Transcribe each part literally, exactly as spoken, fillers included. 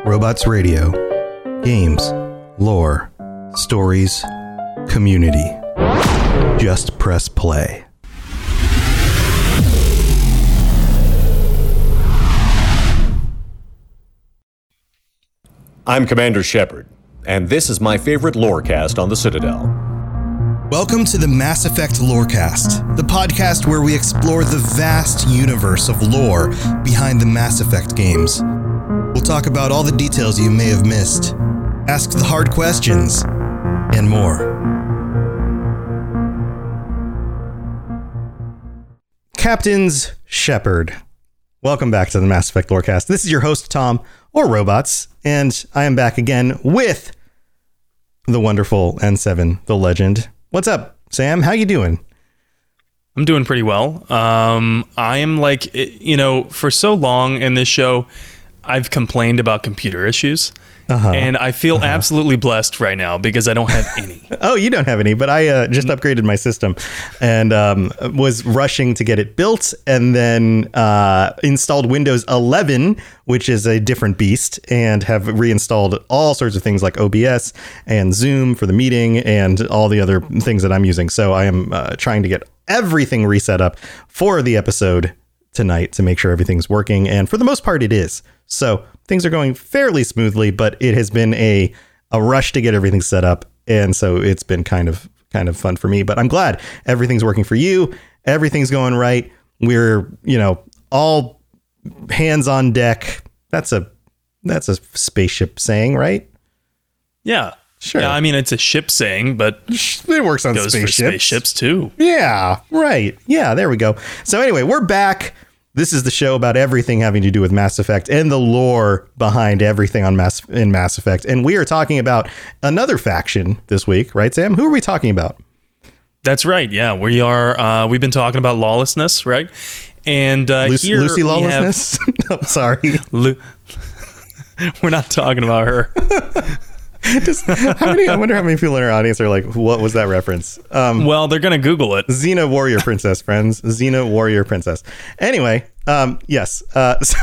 Robots Radio. Games, lore, stories, community. Just press play. I'm Commander Shepard, and this is my favorite lorecast on the Citadel. Welcome to the Mass Effect Lorecast, the podcast where we explore the vast universe of lore behind the Mass Effect games. We'll talk about all the details you may have missed, ask the hard questions, and more. Captains Shepard. Welcome back to the Mass Effect Lorecast. This is your host, Tom, or Robots, and I am back again with the wonderful N seven, the legend. What's up, Sam? How you doing? I'm doing pretty well. Um, I am like, you know, for so long in this show, I've complained about computer issues. Uh-huh. And I feel uh-huh. absolutely blessed right now because I don't have any. Oh, you don't have any, but I uh, just upgraded my system and um, was rushing to get it built and then uh, installed Windows eleven, which is a different beast, and have reinstalled all sorts of things like O B S and Zoom for the meeting and all the other things that I'm using. So I am uh, trying to get everything reset up for the episode tonight to make sure everything's working. And for the most part, it is. So things are going fairly smoothly, but it has been a a rush to get everything set up. And so it's been kind of kind of fun for me, but I'm glad everything's working for you. Everything's going right. We're, you know, all hands on deck. That's a that's a spaceship saying, right? Yeah. Sure. Yeah, I mean, it's a ship saying, but it works on goes spaceships. For spaceships too. Yeah, right. Yeah, there we go. So anyway, we're back. This is the show about everything having to do with Mass Effect and the lore behind everything on Mass in Mass Effect. And we are talking about another faction this week, right, Sam? Who are we talking about? That's right. Yeah, we are. Uh, we've been talking about lawlessness, right? And uh, Lucy, here Lucy we Lawlessness. have, I'm sorry. Lu- we're not talking about her. Just, how many? I wonder how many people in our audience are like, "What was that reference?" Um, well, they're gonna Google it. Xena Warrior Princess, friends. Xena Warrior Princess. Anyway, um, yes. Uh, so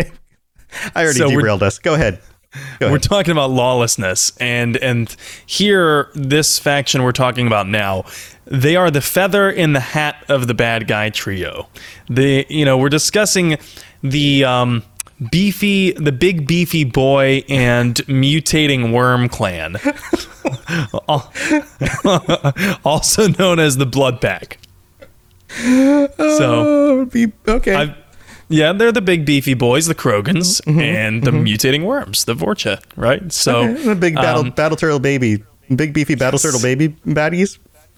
I already so derailed us. Go ahead. Go we're ahead. talking about lawlessness, and and here, this faction we're talking about now, they are the feather in the hat of the bad guy trio. The you know we're discussing the. Um, Beefy, the big beefy boy and mutating worm clan, also known as the Blood Pack. So, uh, okay, I've, yeah, they're the big beefy boys, the Krogans, mm-hmm, and the mm-hmm. mutating worms, the Vorcha, right? So, okay. The big battle um, battle turtle baby, big beefy battle turtle baby baddies,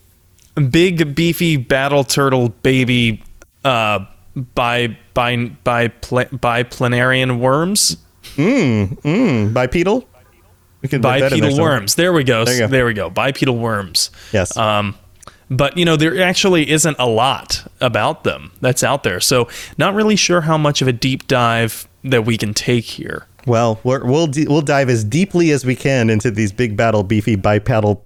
big beefy battle turtle baby, uh, by. By by pl- biplanarian worms. Mm, mm, bipedal. We can bipedal worms. There we go. There, go. there we go. Bipedal worms. Yes. Um, but you know there actually isn't a lot about them that's out there, so not really sure how much of a deep dive that we can take here. Well, we're, we'll d- we'll dive as deeply as we can into these big battle beefy bipedal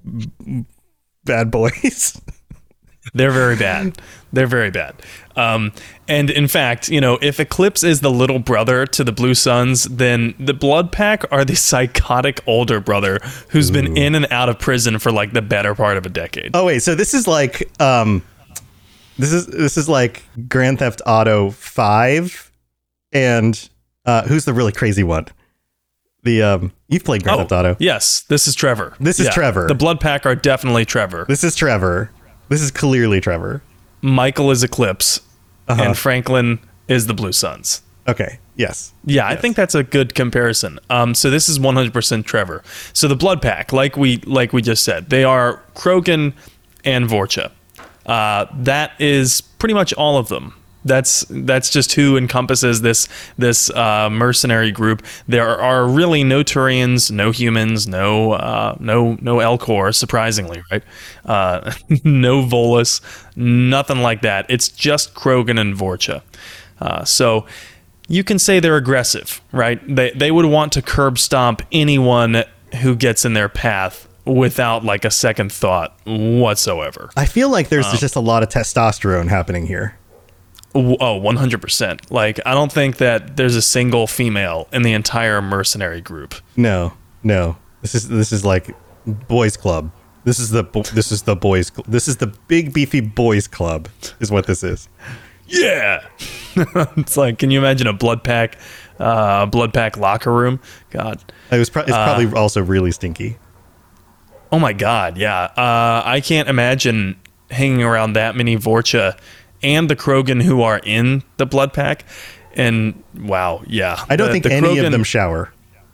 bad boys. They're very bad. They're very bad. Um, and in fact, you know, if Eclipse is the little brother to the Blue Suns, then the Blood Pack are the psychotic older brother who's Ooh. been in and out of prison for like the better part of a decade. Oh wait, so this is like um, this is this is like Grand Theft Auto five, and uh, who's the really crazy one? The um, you've played Grand oh, Theft Auto. Yes, this is Trevor. This is yeah, Trevor. The Blood Pack are definitely Trevor. This is Trevor. This is clearly Trevor. Michael is Eclipse, uh-huh. and Franklin is the Blue Suns. Okay. Yes. Yeah, I yes. think that's a good comparison. Um, so this is one hundred percent Trevor. So the Blood Pack, like we like we just said, they are Krogan and Vorcha. Uh, that is pretty much all of them. That's that's just who encompasses this this uh, mercenary group. There are really no Turians, no humans, no uh, no no Elcor, surprisingly, right? Uh, no Volus, nothing like that. It's just Krogan and Vorcha. Uh, so you can say they're aggressive, right? They they would want to curb stomp anyone who gets in their path without like a second thought whatsoever. I feel like there's um, just a lot of testosterone happening here. W- Oh, one hundred percent. Like, I don't think that there's a single female in the entire mercenary group. No, no. This is this is like boys club. This is the bo- this is the boys. Cl- this is the big beefy boys club. Is what this is. Yeah. It's like, can you imagine a blood pack, uh, blood pack locker room? God. It was. Pro- it's probably also really stinky. Oh my God. Yeah. Uh, I can't imagine hanging around that many Vorcha and the Krogan who are in the blood pack. And wow. Yeah. I don't The- think the any Krogan- of them shower.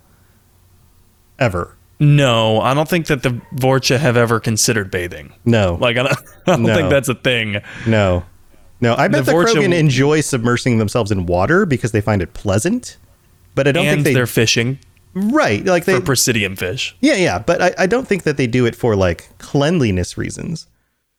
Ever. No, I don't think that the Vorcha have ever considered bathing. No. Like, I don't, I don't No. think that's a thing. No. No. I bet The the, Vorcha- Krogan enjoy submersing themselves in water because they find it pleasant. But I don't And think they. they're fishing Right. Like they. for Presidium fish. Yeah, yeah. But I, I don't think that they do it for like cleanliness reasons.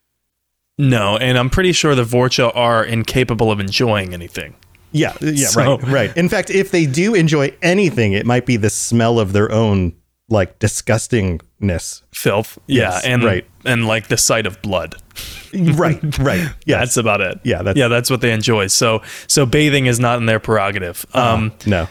No, and I'm pretty sure the Vorcha are incapable of enjoying anything. Yeah. Yeah. So- right. Right. In fact, if they do enjoy anything, it might be the smell of their own like disgustingness. Filth. Yeah, Yes, and right. and like the sight of blood. Right. Right. Yeah. That's about it. Yeah, that's- yeah, that's what they enjoy. So so bathing is not in their prerogative. Um, no.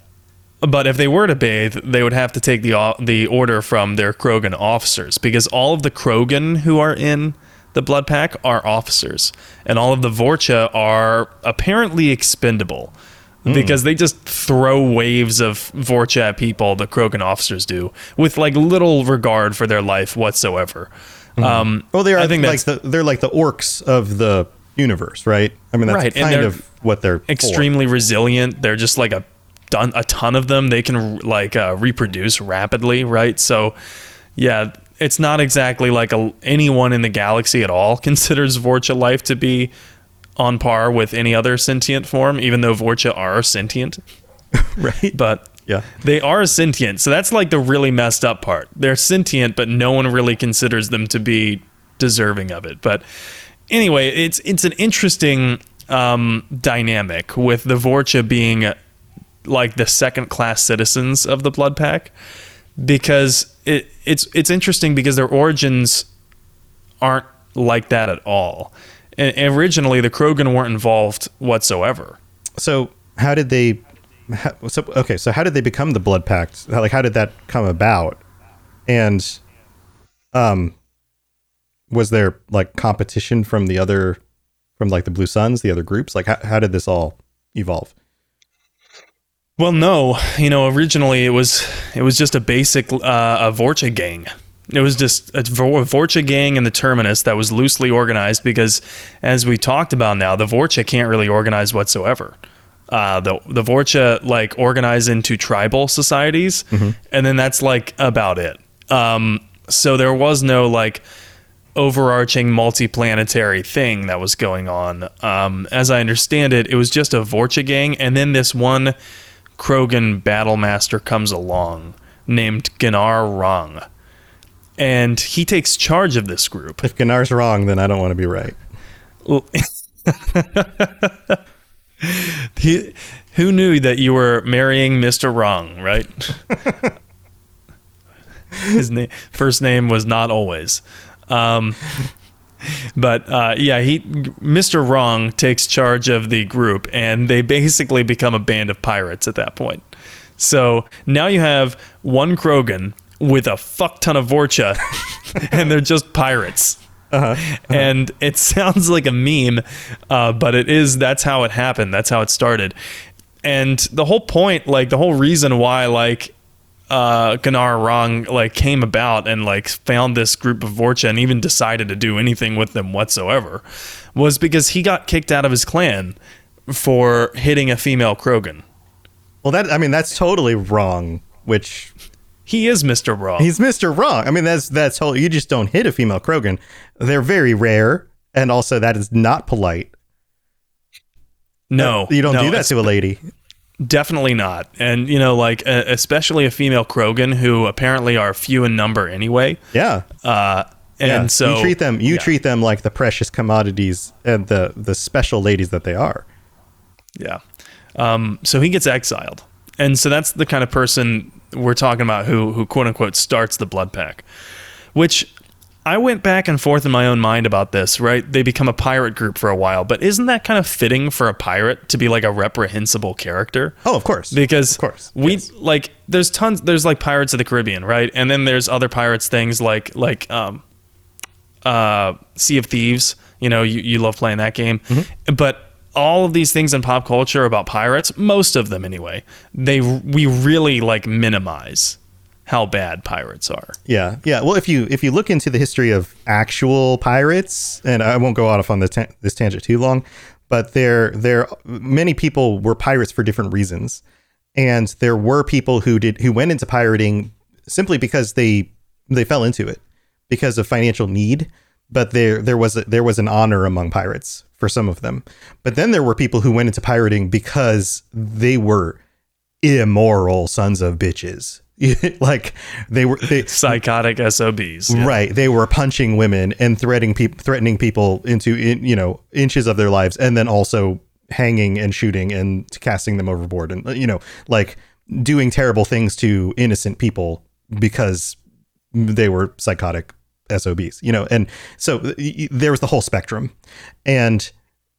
But if they were to bathe, they would have to take the o- the order from their Krogan officers, because all of the Krogan who are in the blood pack are officers, and all of the Vorcha are apparently expendable, because they just throw waves of Vorcha at people. The Krogan officers do, with like little regard for their life whatsoever. Um, Well, they are I think like that's the they're like the orcs of the universe, right? I mean, that's Right, and kind they're of what they're for. extremely resilient. They're just like a ton, a ton of them. They can like uh, reproduce rapidly, right? So, yeah, it's not exactly like a, anyone in the galaxy at all considers Vorcha life to be on par with any other sentient form, even though Vorcha are sentient. right? But Yeah. they are sentient. So that's like the really messed up part. They're sentient, but no one really considers them to be deserving of it. But anyway, it's it's an interesting um, dynamic with the Vorcha being like the second class citizens of the Blood Pack, because it it's it's interesting because their origins aren't like that at all. And originally, the Krogan weren't involved whatsoever. So how did they? How, so okay, so how did they become the Blood Pact? How, like, how did that come about? And, um, was there like competition from the other, from like the Blue Suns, the other groups? Like, how how did this all evolve? Well, no, you know, originally it was it was just a basic uh, a Vorcha gang. It was just a Vor- Vorcha gang in the Terminus that was loosely organized because, as we talked about now, the Vorcha can't really organize whatsoever. Uh, the the Vorcha like organize into tribal societies, and then that's like about it. Um, so there was no like overarching multi-planetary thing that was going on. Um, as I understand it, it was just a Vorcha gang, and then this one Krogan battle master comes along named Gunnar Rong, and he takes charge of this group. If Gunnar's wrong, then I don't want to be right. He, who knew that you were marrying Mister Wrong, right? His name, first name was not always. Um, but uh, yeah, he Mister Wrong takes charge of the group, and they basically become a band of pirates at that point. So now you have one Krogan with a fuck ton of Vorcha, and they're just pirates. Uh-huh, uh-huh. And it sounds like a meme, uh, but it is. That's how it happened. That's how it started. And the whole point, like the whole reason why, like uh, Gunnar Rong like came about and like found this group of Vorcha and even decided to do anything with them whatsoever, was because he got kicked out of his clan for hitting a female Krogan. Well, that I mean that's totally wrong. Which he is Mister Wrong. He's Mister Wrong. I mean that's that's totally. You just don't hit a female Krogan. They're very rare, and also that is not polite. No, you don't no, do that to a lady. Definitely not. And, you know, like, uh, especially a female Krogan who apparently are few in number anyway. Yeah. Uh, and yeah. so you treat them, you yeah. treat them like the precious commodities and the, the special ladies that they are. Yeah. Um, so he gets exiled. And so that's the kind of person we're talking about who, who quote unquote starts the Blood Pack, which I went back and forth in my own mind about this, right? They become a pirate group for a while, but isn't that kind of fitting for a pirate to be like a reprehensible character? Oh, of course. Because of course. we Yes. like there's tons there's like Pirates of the Caribbean, right? And then there's other pirates things like like um uh Sea of Thieves. You know, you, you love playing that game. Mm-hmm. But all of these things in pop culture about pirates, most of them anyway, they we really like minimize how bad pirates are. Yeah, yeah. Well, if you if you look into the history of actual pirates, and I won't go off on the ta- this tangent too long, but there there many people were pirates for different reasons, and there were people who did who went into pirating simply because they they fell into it because of financial need. But there there was a, there was an honor among pirates for some of them. But then there were people who went into pirating because they were immoral sons of bitches. Like they were they, psychotic S O Bs, yeah. Right? They were punching women and threatening people, threatening people into in, you know inches of their lives, and then also hanging and shooting and casting them overboard, and you know like doing terrible things to innocent people because they were psychotic S O Bs. You know, and so there was the whole spectrum, and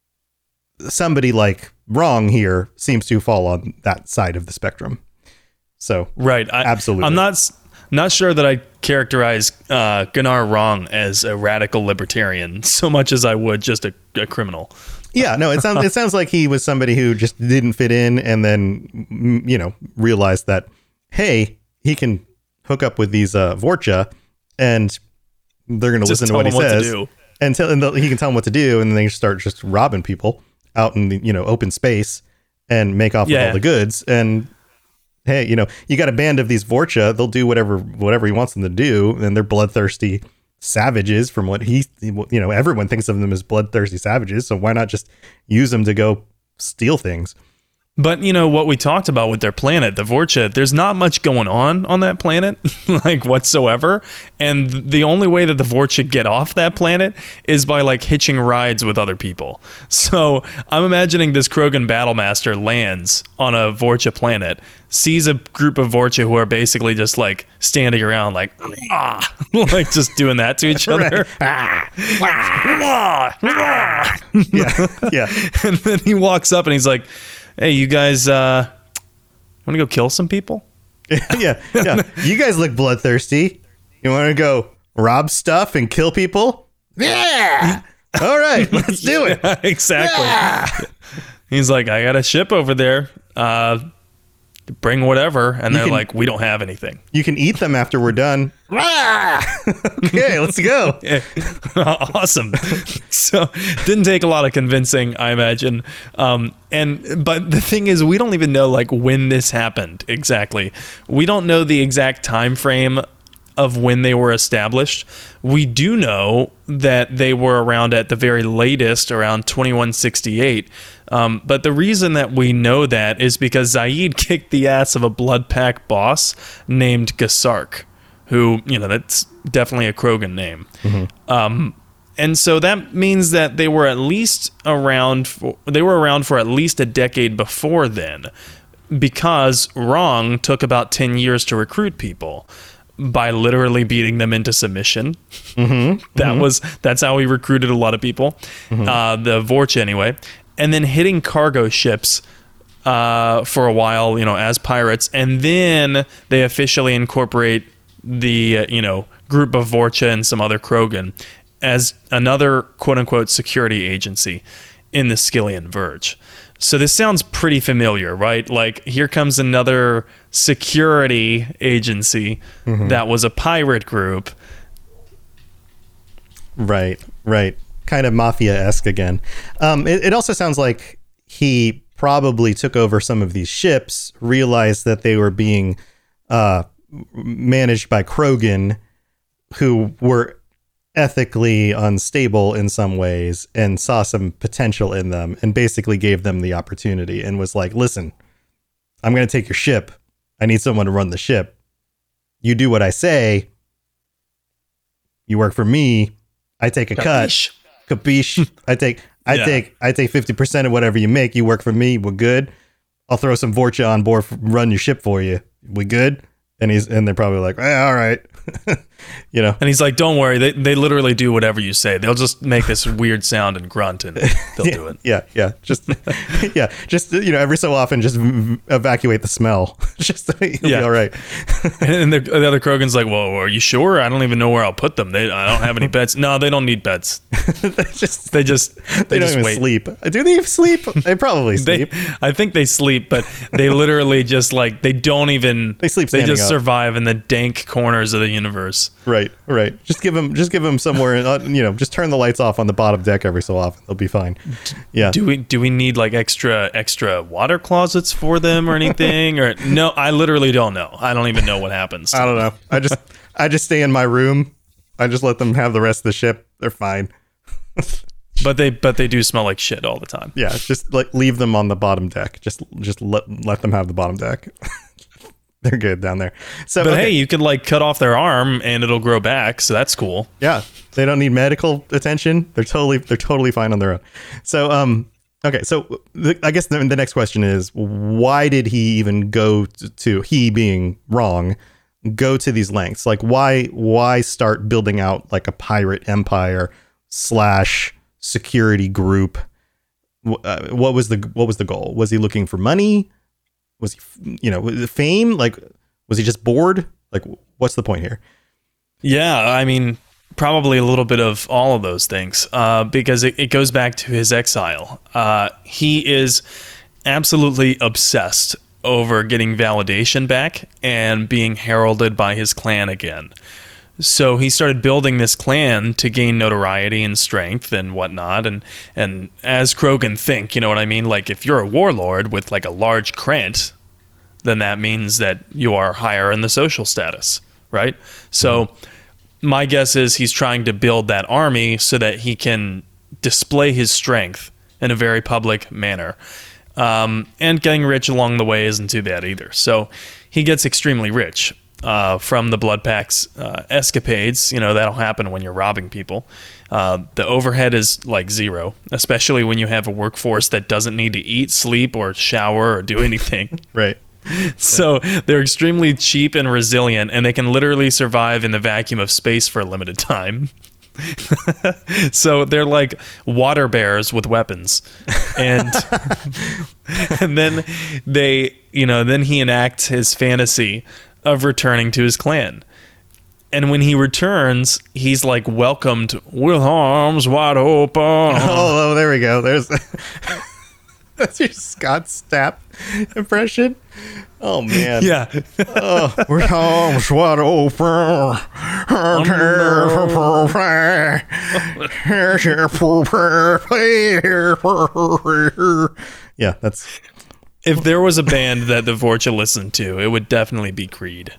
somebody like Wrong here seems to fall on that side of the spectrum. So right, I, absolutely. I'm not not sure that I characterize uh, Gunnar Wrong as a radical libertarian so much as I would just a, a criminal. Yeah, no, it sounds it sounds like he was somebody who just didn't fit in, and then you know realized that hey, he can hook up with these uh, Vorcha, and they're going to listen to what he says, what and, tell, and he can tell them what to do, and then they start just robbing people out in the you know open space and make off yeah. with all the goods. And hey, you know, you got a band of these Vorcha, they'll do whatever whatever he wants them to do, and they're bloodthirsty savages from what he, you know, everyone thinks of them as bloodthirsty savages, so why not just use them to go steal things? But, you know, what we talked about with their planet, the Vorcha, there's not much going on on that planet, like, whatsoever. And the only way that the Vorcha get off that planet is by, like, hitching rides with other people. So I'm imagining this Krogan Battlemaster lands on a Vorcha planet, sees a group of Vorcha who are basically just, like, standing around, like, ah, like, just doing that to each other. yeah, yeah. And then he walks up and he's like, hey, you guys uh, want to go kill some people? yeah, yeah. You guys look bloodthirsty. You want to go rob stuff and kill people? Yeah. All right, let's do it. Yeah, exactly. Yeah. He's like, I got a ship over there. Uh, bring whatever. And you they're can, like, we don't have anything. You can eat them after we're done. Okay, let's go. Awesome. So didn't take a lot of convincing, I imagine. Um, and but the thing is, we don't even know like when this happened exactly. We don't know the exact time frame of when they were established. We do know that they were around at the very latest, around twenty-one sixty-eight. Um, but the reason that we know that is because Zaid kicked the ass of a blood pack boss named Gasark, who, you know, that's definitely a Krogan name. Mm-hmm. Um, and so that means that they were at least around, for, they were around for at least a decade before then, because Wrong took about ten years to recruit people by literally beating them into submission. Mm-hmm. That mm-hmm. was, that's how he recruited a lot of people, mm-hmm. uh, the Vorcha anyway. And then hitting cargo ships uh, for a while, you know, as pirates. And then they officially incorporate the, uh, you know, group of Vorcha and some other Krogan as another quote-unquote security agency in the Skyllian Verge. So this sounds pretty familiar, right? Like, here comes another security agency mm-hmm. that was a pirate group. Right, right. Kind of mafia-esque again. Um, it, it also sounds like he probably took over some of these ships, realized that they were being uh, managed by Krogan, who were ethically unstable in some ways, and saw some potential in them, and basically gave them the opportunity, and was like, listen, I'm going to take your ship. I need someone to run the ship. You do what I say. You work for me. I take a Capiche. cut. Capiche. I take I yeah. take I take fifty percent of whatever you make. You work for me. We're good. I'll throw some Vorcha on board, for, run your ship for you. We good? And he's and they're probably like, eh, all right. You know. And he's like, don't worry, they they literally do whatever you say. They'll just make this weird sound and grunt and they'll yeah, do it. Yeah, yeah. Just yeah, just you know, every so often just v- evacuate the smell. Just you'll Yeah. be all right. And the, the other Krogan's like, well, are you sure? I don't even know where I'll put them. They I don't have any beds. No, they don't need beds. they just They just they, they, don't just even wait. sleep. Do they sleep? They probably They, sleep. I think they sleep, but they literally just like they don't even. They sleep They standing just up. survive in the dank corners of the universe. Right, right. Just give them, just give them somewhere. Uh, you know, just turn the lights off on the bottom deck every so often. They'll be fine. Yeah. Do we do we need like extra extra water closets for them or anything? Or no, I literally don't know. I don't even know what happens. I don't know. I just, I just stay in my room. I just let them have the rest of the ship. They're fine. But they but they do smell like shit all the time. Yeah, just like leave them on the bottom deck. Just, just let let them have the bottom deck. They're good down there. So, But okay. hey, you could like cut off their arm and it'll grow back, so that's cool. Yeah, they don't need medical attention. They're totally they're totally fine on their own. So um okay, so the, I guess the, the next question is, why did he even go to, to he being wrong go to these lengths? Like why why start building out like a pirate empire slash security group? Wh- Uh, what was the what was the goal? Was he looking for money? Was he, you know, was it fame? Like, was he just bored? Like, what's the point here? Yeah, I mean, probably a little bit of all of those things, uh, because it, it goes back to his exile. Uh, he is absolutely obsessed over getting validation back and being heralded by his clan again. So he started building this clan to gain notoriety and strength and whatnot. And, and as Krogan think, you know what I mean? Like, if you're a warlord with like a large krent, then that means that you are higher in the social status, right? So my guess is he's trying to build that army so that he can display his strength in a very public manner. Um, and getting rich along the way isn't too bad either. So he gets extremely rich uh, from the Blood Pack's uh, escapades. You know, that'll happen when you're robbing people. Uh, the overhead is like zero, especially when you have a workforce that doesn't need to eat, sleep, or shower or do anything. Right. So they're extremely cheap and resilient, and they can literally survive in the vacuum of space for a limited time. So they're like water bears with weapons. And and then they, you know, then he enacts his fantasy of returning to his clan. And when he returns, he's like welcomed with arms wide open. Oh, oh there we go. There's that's your Scott Stapp impression. Oh man. Yeah. Oh, we're arms wide open. Yeah, that's If there was a band that the Vorcha listened to, it would definitely be Creed.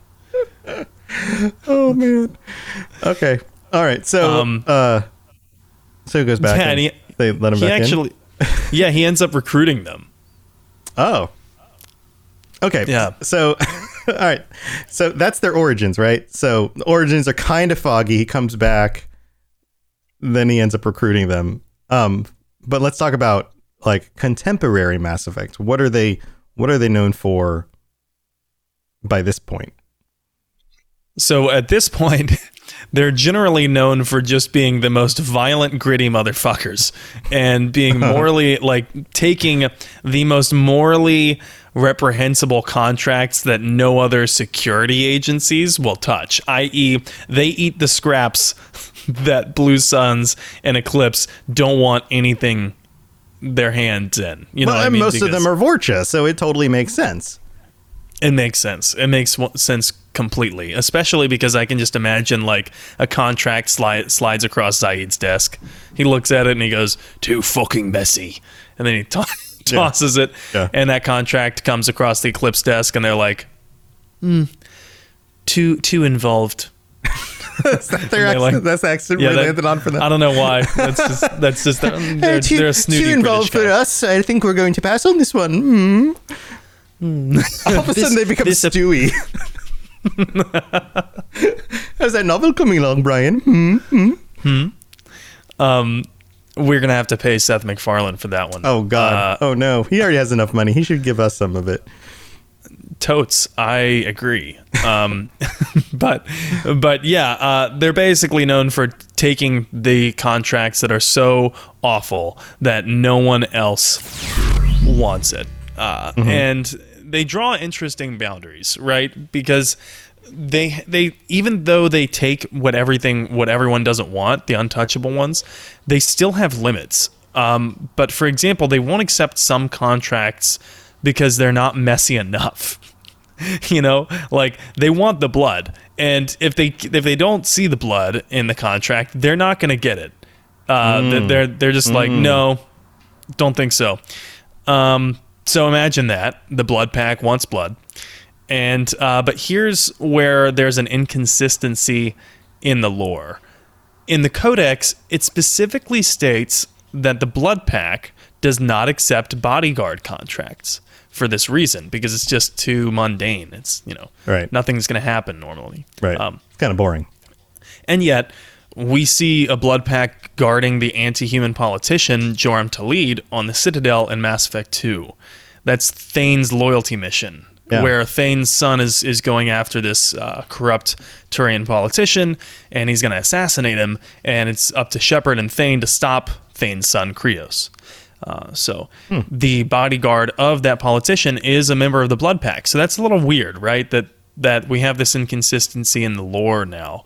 oh man. Okay. All right. So Um, uh so he goes back yeah, and and he- they let him He back actually, yeah, he ends up recruiting them. in. Oh. Okay. Yeah. So all right. So that's their origins, right? So the origins are kind of foggy. He comes back, then he ends up recruiting them. Um but let's talk about like contemporary Mass Effect. What are they what are they known for by this point? So at this point, they're generally known for just being the most violent, gritty motherfuckers and being morally, like taking the most morally reprehensible contracts that no other security agencies will touch, that is they eat the scraps that Blue Suns and Eclipse don't want anything their hands in. You know Well, what I and mean? most of Because them are Vorcha, so it totally makes sense. It makes sense. It makes w- sense completely, especially because I can just imagine like a contract slide, slides across Zaid's desk. He looks at it and he goes, "Too fucking messy," and then he to- tosses it, Yeah. and that contract comes across the Eclipse desk, and they're like, "Hmm, too too involved." That's their And they accent. like- That's the accent Yeah, we that- landed on for them. I don't know why. That's just that's just they're, they're, too, they're a snooty too involved British for guy. us. I think we're going to pass on this one. Hmm. All of a This- sudden, they become this- Stewie. How's that novel coming along, Brian? Hmm. Um, we're gonna have to pay Seth MacFarlane for that one. Oh God. Uh, oh no. He already has enough money. He should give us some of it. totes, I agree. Um, but but yeah, uh, they're basically known for taking the contracts that are so awful that no one else wants it. Uh, mm-hmm. And they draw interesting boundaries, right? Because they they even though they take what everything what everyone doesn't want, the untouchable ones, they still have limits. Um, but for example, they won't accept some contracts because they're not messy enough. You know, like they want the blood, and if they if they don't see the blood in the contract, they're not going to get it. Uh, mm. They're they're just mm. like, no, don't think so. Um, so imagine that the blood pack wants blood, and uh, but here's where there's an inconsistency in the lore. In the Codex, it specifically states that the blood pack does not accept bodyguard contracts for this reason, because it's just too mundane. It's, you know, right. Nothing's going to happen normally. Right. Um, it's kind of boring. And yet, we see a blood pack guarding the anti-human politician Joram Talid on the Citadel in Mass Effect two. That's Thane's loyalty mission, yeah. where Thane's son is, is going after this uh, corrupt Turian politician, and he's going to assassinate him, and it's up to Shepard and Thane to stop Thane's son, Krios. Uh, so hmm. the bodyguard of that politician is a member of the Blood Pack. So that's a little weird, right? That that we have this inconsistency in the lore now.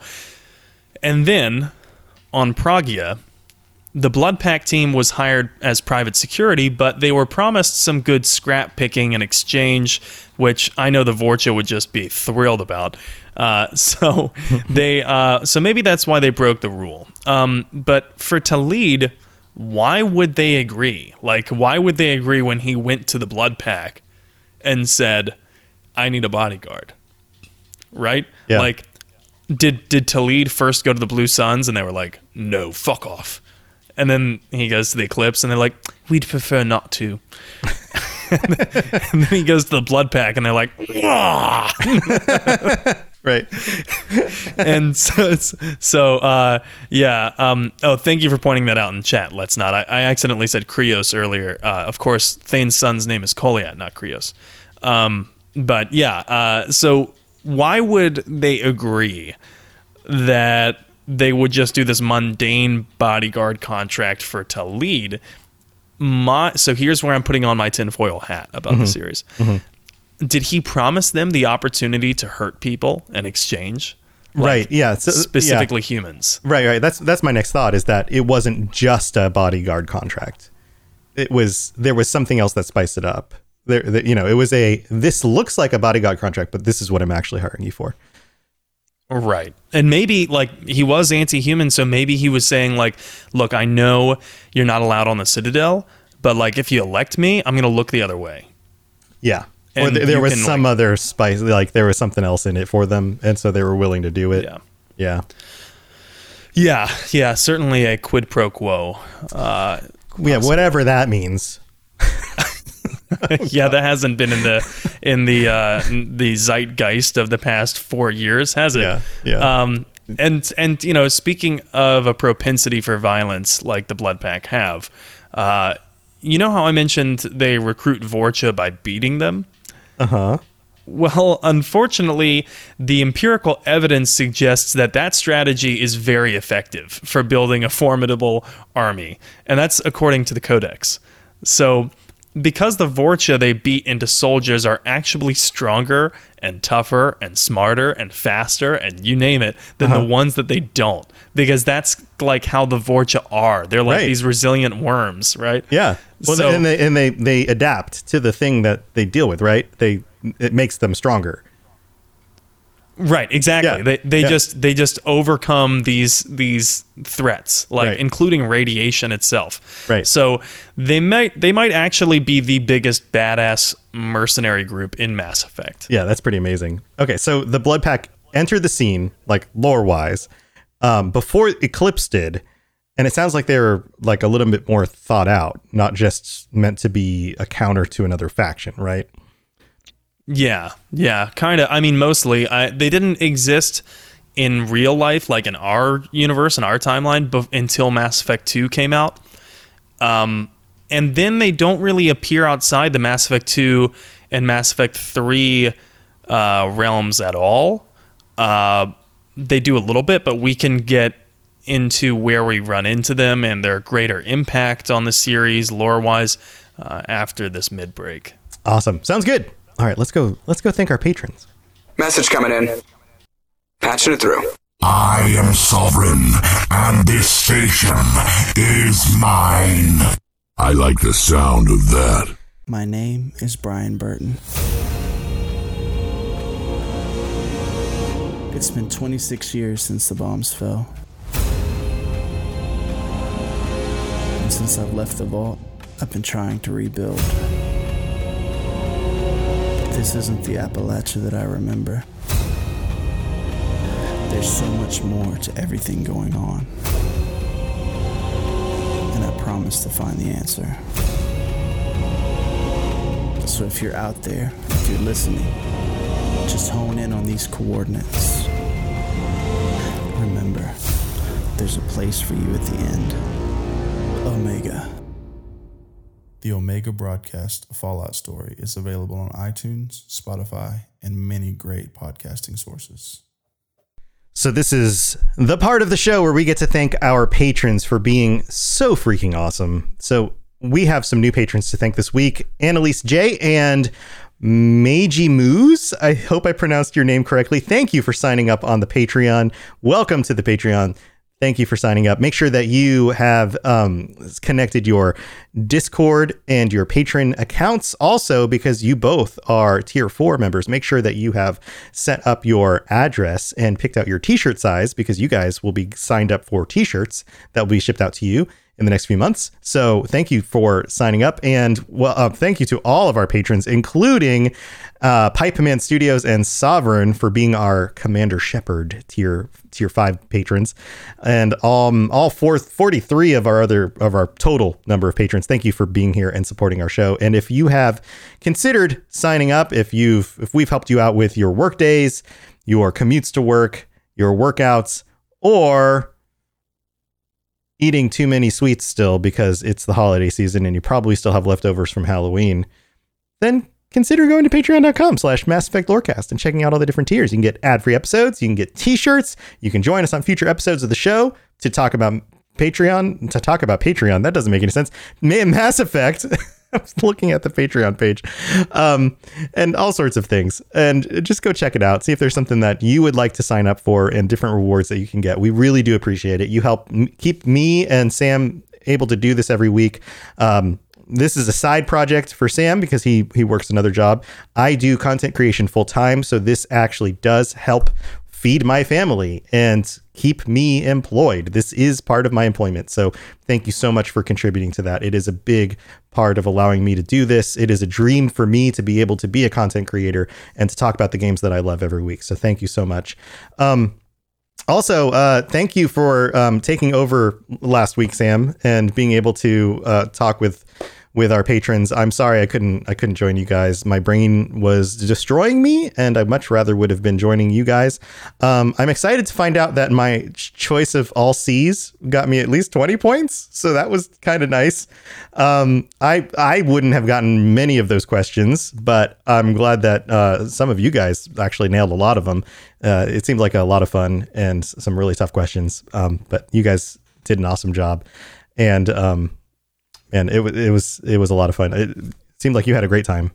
And then on Pragia, the Blood Pack team was hired as private security, but they were promised some good scrap picking in exchange, which I know the Vorcha would just be thrilled about. Uh, so they, uh, so maybe that's why they broke the rule. Um, but for Talid, why would they agree? Like, why would they agree when he went to the Blood Pack and said, I need a bodyguard? Right? Yeah. Like, did did Talid first go to the Blue Suns and they were like, no, fuck off. And then he goes to the Eclipse and they're like, we'd prefer not to. and, then, and then he goes to the Blood Pack and they're like, ah. Right. And so, it's, so uh, yeah. Um, oh, thank you for pointing that out in chat. Let's not. I, I accidentally said Krios earlier. Uh, of course, Thane's son's name is Koliat, not Krios. Um, but yeah. Uh, so why would they agree that they would just do this mundane bodyguard contract for Talid? My, so here's where I'm putting on my tinfoil hat about mm-hmm. the series. Mm-hmm. Did he promise them the opportunity to hurt people in exchange? Like, right. Yeah. So, specifically yeah. humans. Right. Right. That's that's my next thought, is that it wasn't just a bodyguard contract. It was there was something else that spiced it up. There, the, you know, it was a this looks like a bodyguard contract, but this is what I'm actually hiring you for. Right. And maybe like he was anti-human, so maybe he was saying like, look, I know you're not allowed on the Citadel, but like if you elect me, I'm going to look the other way. Yeah. And or th- there was some like, other spice, like there was something else in it for them, and so they were willing to do it. Yeah. Yeah. Yeah. Yeah. Certainly a quid pro quo. Uh, yeah. Whatever that means. Yeah, that hasn't been in the in the uh, the zeitgeist of the past four years, has it? Yeah. Yeah. Um, and and you know, speaking of a propensity for violence like the Blood Pack have, uh, you know how I mentioned they recruit Vorcha by beating them? Uh-huh. Well, unfortunately, the empirical evidence suggests that that strategy is very effective for building a formidable army, and that's according to the Codex. So, because the Vorcha they beat into soldiers are actually stronger and tougher and smarter and faster and you name it than uh-huh. the ones that they don't, because that's like how the Vorcha are. They're like right. these resilient worms, right? Yeah. Well, so, and they and they they adapt to the thing that they deal with, right? They it makes them stronger. Right, exactly. Yeah. They they yeah. just they just overcome these these threats, like right. including radiation itself. Right. So they might they might actually be the biggest badass mercenary group in Mass Effect. Yeah, that's pretty amazing. Okay, so the Blood Pack entered the scene, like lore wise, um, before Eclipse did, and it sounds like they were like a little bit more thought out, not just meant to be a counter to another faction, right? Yeah, yeah, kind of. I mean, mostly. I, they didn't exist in real life, like in our universe, in our timeline, be- until Mass Effect two came out. Um, and then they don't really appear outside the Mass Effect two and Mass Effect three uh, realms at all. Uh, they do a little bit, but we can get into where we run into them and their greater impact on the series lore-wise uh, after this mid-break. Awesome. Sounds good. All right, let's go. Let's go thank our patrons. Message coming in. Patching it through. I am sovereign, and this station is mine. I like the sound of that. My name is Brian Burton. It's been twenty-six years since the bombs fell. And since I've left the vault, I've been trying to rebuild. But this isn't the Appalachia that I remember. There's so much more to everything going on. And I promise to find the answer. So if you're out there, if you're listening, just hone in on these coordinates. Remember, there's a place for you at the end. Omega. The Omega Broadcast Fallout Story is available on iTunes, Spotify, and many great podcasting sources. So this is the part of the show where we get to thank our patrons for being so freaking awesome. So we have some new patrons to thank this week. Annalise J. and Meiji Moose. I hope I pronounced your name correctly. Thank you for signing up on the Patreon. Welcome to the Patreon. Thank you for signing up. Make sure that you have um, connected your Discord and your patron accounts. Also, because you both are tier four members, make sure that you have set up your address and picked out your t-shirt size, because you guys will be signed up for t-shirts that will be shipped out to you in the next few months. So thank you for signing up, and well, uh, thank you to all of our patrons, including uh, Pipe Man Studios and Sovereign for being our Commander Shepard tier tier five patrons, and um all four, forty-three of our other of our total number of patrons. Thank you for being here and supporting our show. And if you have considered signing up, if you've if we've helped you out with your work days, your commutes to work, your workouts, or eating too many sweets still because it's the holiday season and you probably still have leftovers from Halloween, then consider going to patreon.com slash Mass Effect Lorecast and checking out all the different tiers. You can get ad-free episodes, you can get t-shirts, you can join us on future episodes of the show to talk about Patreon, to talk about Patreon. That doesn't make any sense. Mass Effect. I was looking at the Patreon page, um, and all sorts of things. And just go check it out. See if there's something that you would like to sign up for and different rewards that you can get. We really do appreciate it. You help m- keep me and Sam able to do this every week. Um, this is a side project for Sam because he he works another job. I do content creation full time, so this actually does help feed my family and keep me employed. This is part of my employment. So thank you so much for contributing to that. It is a big part of allowing me to do this. It is a dream for me to be able to be a content creator and to talk about the games that I love every week. So thank you so much. Um, also, uh, thank you for um, taking over last week, Sam, and being able to uh, talk with with our patrons. I'm sorry I couldn't I couldn't join you guys. My brain was destroying me, and I much rather would have been joining you guys. Um, I'm excited to find out that my choice of all C's got me at least twenty points, so that was kind of nice. Um, I I wouldn't have gotten many of those questions, but I'm glad that uh, some of you guys actually nailed a lot of them. Uh, it seemed like a lot of fun and some really tough questions, um, but you guys did an awesome job, and um, And it was it was it was a lot of fun. It seemed like you had a great time.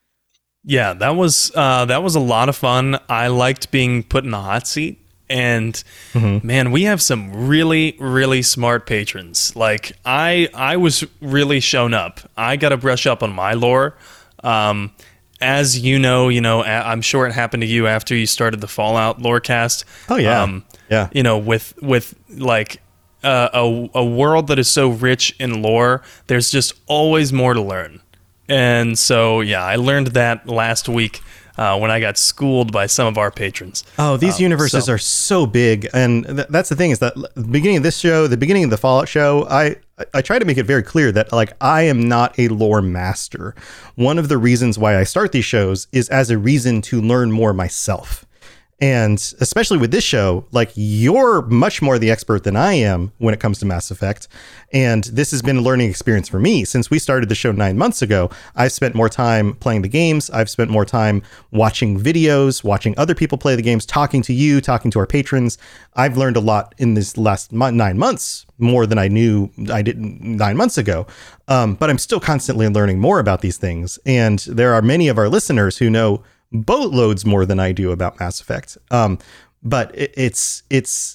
Yeah, that was uh, that was a lot of fun. I liked being put in the hot seat, and mm-hmm. man, we have some really really smart patrons. Like I I was really shown up. I got to brush up on my lore. Um, as you know, you know, I'm sure it happened to you after you started the Fallout Lorecast. Oh yeah, um, yeah. You know, with with like. Uh, a, a world that is so rich in lore, there's just always more to learn. And so, yeah, I learned that last week uh, when I got schooled by some of our patrons. Oh, these um, universes so. are so big. And th- that's the thing, is that the beginning of this show, the beginning of the Fallout show, I, I try to make it very clear that, like, I am not a lore master. One of the reasons why I start these shows is as a reason to learn more myself. And especially with this show, like you're much more the expert than I am when it comes to Mass Effect. And this has been a learning experience for me. Since we started the show nine months ago, I've spent more time playing the games. I've spent more time watching videos, watching other people play the games, talking to you, talking to our patrons. I've learned a lot in this last mo- nine months, more than I knew I did nine months ago. Um, but I'm still constantly learning more about these things. And there are many of our listeners who know boatloads more than I do about Mass Effect. Um, but it, it's it's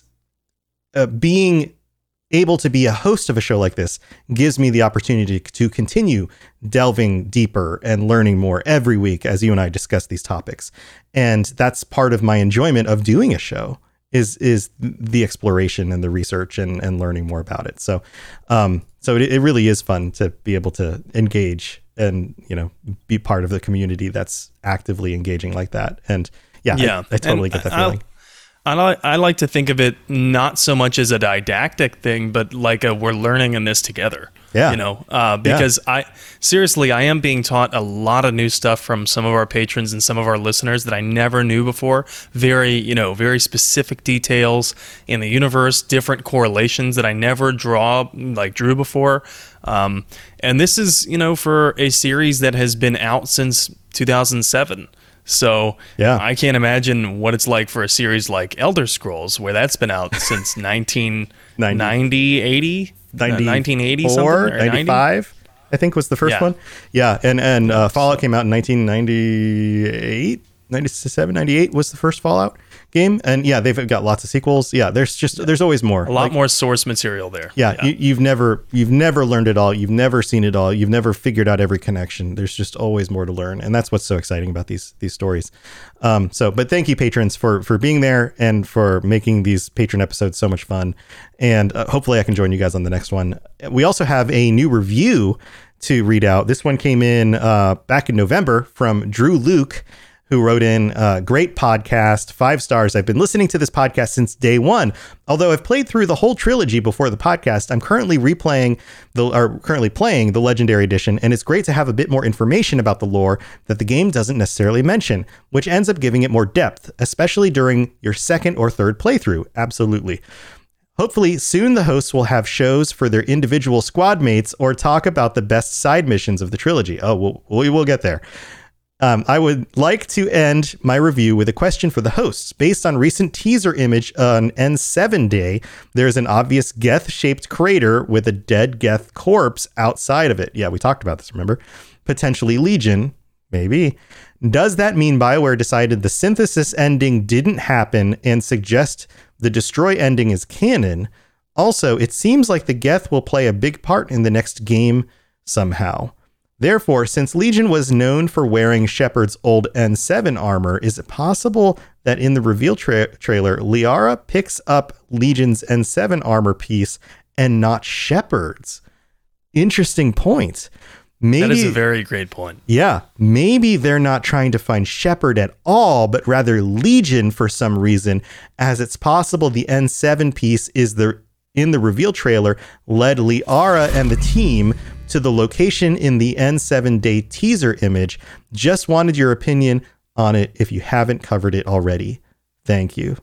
uh, being able to be a host of a show like this gives me the opportunity to continue delving deeper and learning more every week as you and I discuss these topics. And that's part of my enjoyment of doing a show is is the exploration and the research and, and learning more about it. So um, so it, it really is fun to be able to engage and, you know, be part of the community that's actively engaging like that. And yeah, yeah. I, I totally and get that I, feeling. I, I, I like to think of it not so much as a didactic thing, but like a, we're learning in this together. Yeah. You know, uh, because yeah. I seriously, I am being taught a lot of new stuff from some of our patrons and some of our listeners that I never knew before. Very, you know, very specific details in the universe, different correlations that I never draw, like drew before. Um, and this is, you know, for a series that has been out since two thousand seven. So yeah. I can't imagine what it's like for a series like Elder Scrolls, where that's been out since nineteen ninety, eighty, nineteen eighty something, or ninety-five, I think was the first yeah. one. Yeah, and and uh, Fallout came out in nineteen ninety-eight, ninety-seven, ninety-eight was the first Fallout game, and yeah, they've got lots of sequels. Yeah, there's just there's always more. A lot like, more source material there. Yeah, yeah. You, you've never you've never learned it all. You've never seen it all. You've never figured out every connection. There's just always more to learn, and that's what's so exciting about these these stories. Um, so, but thank you, patrons, for for being there and for making these patron episodes so much fun. And uh, hopefully, I can join you guys on the next one. We also have a new review to read out. This one came in uh, back in November from Drew Luke, who wrote in, uh, great podcast, five stars. I've been listening to this podcast since day one. Although I've played through the whole trilogy before the podcast, I'm currently replaying the, or currently playing the Legendary Edition, and it's great to have a bit more information about the lore that the game doesn't necessarily mention, which ends up giving it more depth, especially during your second or third playthrough. Absolutely. Hopefully, soon the hosts will have shows for their individual squad mates or talk about the best side missions of the trilogy. Oh, we'll, we will get there. Um, I would like to end my review with a question for the hosts. Based on recent teaser image on N seven Day, there's an obvious Geth-shaped crater with a dead Geth corpse outside of it. Yeah, we talked about this, remember? Potentially Legion, maybe. Does that mean BioWare decided the synthesis ending didn't happen and suggest the destroy ending is canon? Also, it seems like the Geth will play a big part in the next game somehow. Therefore, since Legion was known for wearing Shepard's old N seven armor, is it possible that in the reveal tra- trailer, Liara picks up Legion's N seven armor piece and not Shepard's? Interesting point. Maybe, that is a very great point. Yeah, maybe they're not trying to find Shepard at all, but rather Legion for some reason, as it's possible the N seven piece is the in the reveal trailer led Liara and the team to the location in the N seven Day teaser image. Just wanted your opinion on it if you haven't covered it already. Thank you.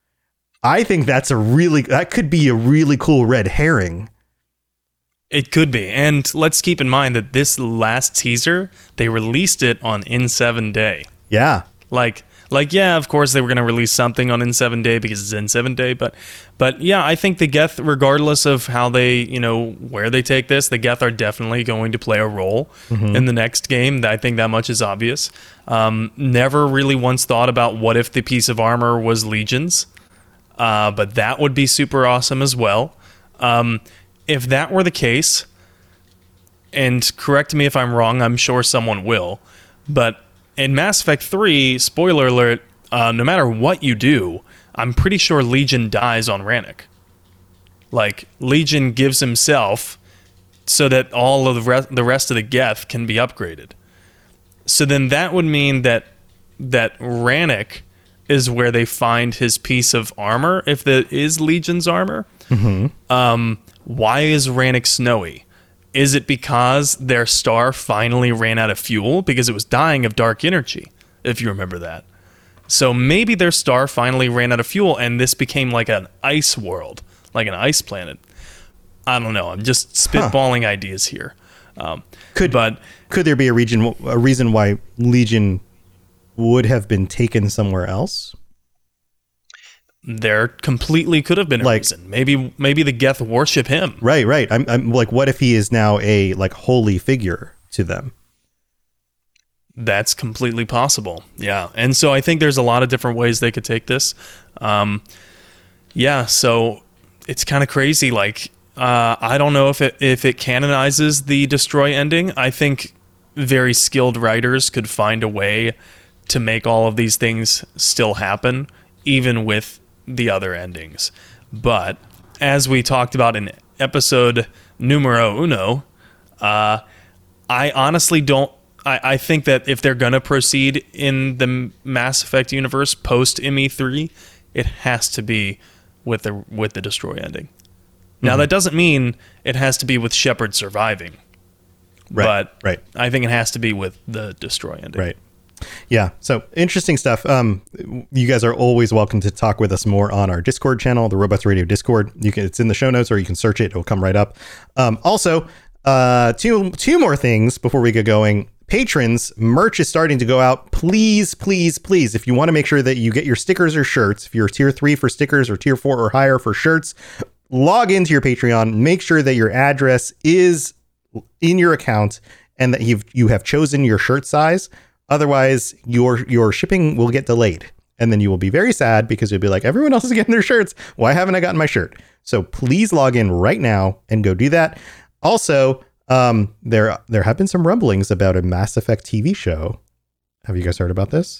I think that's a really, that could be a really cool red herring. It could be. And let's keep in mind that this last teaser, they released it on N seven Day. Yeah. Like, like yeah, of course they were going to release something on N seven Day because it's N seven Day, but but yeah, I think the Geth, regardless of how they, you know, where they take this, the Geth are definitely going to play a role mm-hmm. in the next game. I think that much is obvious. Um, never really once thought about what if the piece of armor was Legion's, uh, but that would be super awesome as well. Um, if that were the case, and correct me if I'm wrong, I'm sure someone will, but in Mass Effect three, spoiler alert, uh, no matter what you do, I'm pretty sure Legion dies on Rannoch. Like, Legion gives himself so that all of the, re- the rest of the Geth can be upgraded. So then that would mean that that Rannoch is where they find his piece of armor, if that is Legion's armor. Mm-hmm. Um, why is Rannoch snowy? Is it because their star finally ran out of fuel? Because it was dying of dark energy, if you remember that. So maybe their star finally ran out of fuel and this became like an ice world, like an ice planet. I don't know. I'm just spitballing huh. ideas here. Um, could but could there be a region a reason why Legion would have been taken somewhere else? There completely could have been a like, reason. Maybe maybe the Geth worship him. Right, right. I'm, I'm like, what if he is now a like holy figure to them? That's completely possible. Yeah. And so I think there's a lot of different ways they could take this. Um, yeah. So it's kind of crazy. Like, uh, I don't know if it, if it canonizes the destroy ending. I think very skilled writers could find a way to make all of these things still happen, even with the other endings. But as we talked about in episode numero uno, uh, I honestly don't, I, I think that if they're going to proceed in the Mass Effect universe post M E three, it has to be with the with the destroy ending. Now, mm-hmm. that doesn't mean it has to be with Shepard surviving. Right, but right. I think it has to be with the destroy ending. Right. Yeah. So interesting stuff. Um, you guys are always welcome to talk with us more on our Discord channel, the Robots Radio Discord. You can, it's in the show notes, or you can search it. It'll come right up. Um, also, uh, two, two more things before we get going. Patrons, merch is starting to go out. Please, please, please, if you want to make sure that you get your stickers or shirts, if you're tier three for stickers or tier four or higher for shirts, log into your Patreon. Make sure that your address is in your account and that you've you have chosen your shirt size. Otherwise, your your shipping will get delayed, and then you will be very sad because you'll be like, everyone else is getting their shirts. Why haven't I gotten my shirt? So please log in right now and go do that. Also, um, there there have been some rumblings about a Mass Effect T V show. Have you guys heard about this?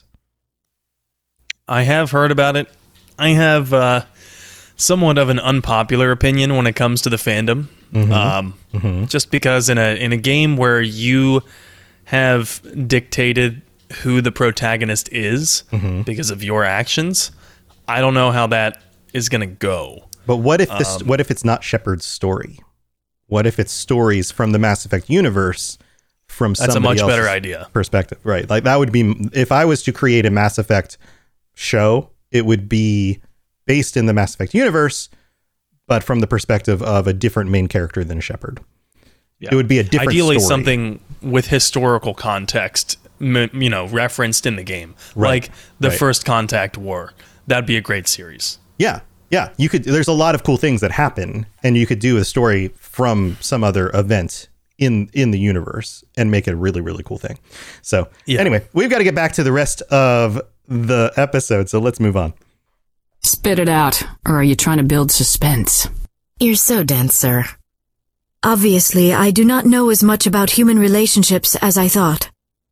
I have heard about it. I have uh, somewhat of an unpopular opinion when it comes to the fandom. Mm-hmm. Um, mm-hmm. Just because in a in a game where you have dictated who the protagonist is mm-hmm. because of your actions, I don't know how that is going to go. But what if this? Um, what if it's not Shepard's story? What if it's stories from the Mass Effect universe from that's somebody a much else's better idea perspective, right? Like that would be if I was to create a Mass Effect show, it would be based in the Mass Effect universe, but from the perspective of a different main character than Shepard. Yeah. It would be a different ideally story. Something with historical context, you know, referenced in the game, right. like the right. First Contact War. That'd be a great series. Yeah, yeah. You could. There's a lot of cool things that happen, and you could do a story from some other event in in the universe and make it a really really cool thing. So yeah. Anyway, we've got to get back to the rest of the episode. So let's move on. Spit it out, or are you trying to build suspense? You're so dense, sir. Obviously, I do not know as much about human relationships as I thought.